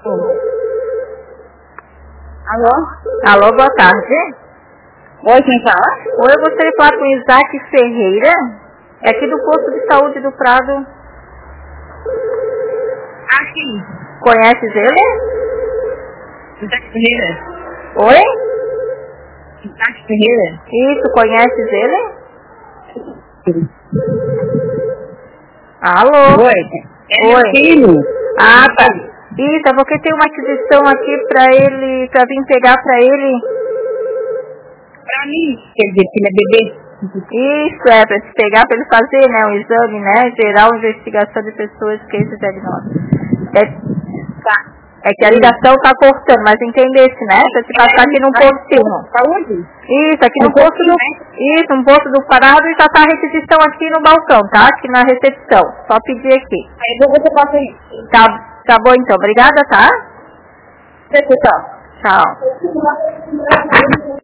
Alô? Alô, boa tarde. Oi, quem fala? Oi, eu gostaria de falar com o Isaac Ferreira. É aqui do posto de saúde do Prado. Ah, sim. Conheces ele? Isaac Ferreira. Oi? Isaac Ferreira. Isso, conheces ele? Alô? Oi. É meu Oi. filho. Ah, tá. Isso, é porque tem uma aquisição aqui pra ele, pra vir pegar pra ele. Pra mim, quer dizer, filho é bebê. Isso, é, pra te pegar, pra ele fazer, né, um exame, né, geral, investigação de pessoas que esse diagnóstico. Tá. É que a ligação tá cortando, mas entendesse, né, pra te passar aqui num postinho. Saúde? Isso, aqui no posto do... Isso, um posto do Parado e já tá a requisição aqui no balcão, tá? Aqui na recepção. Só pedir aqui. Aí eu vou você passa aí. Tá bom então, obrigada, tá? Tchau. Tchau.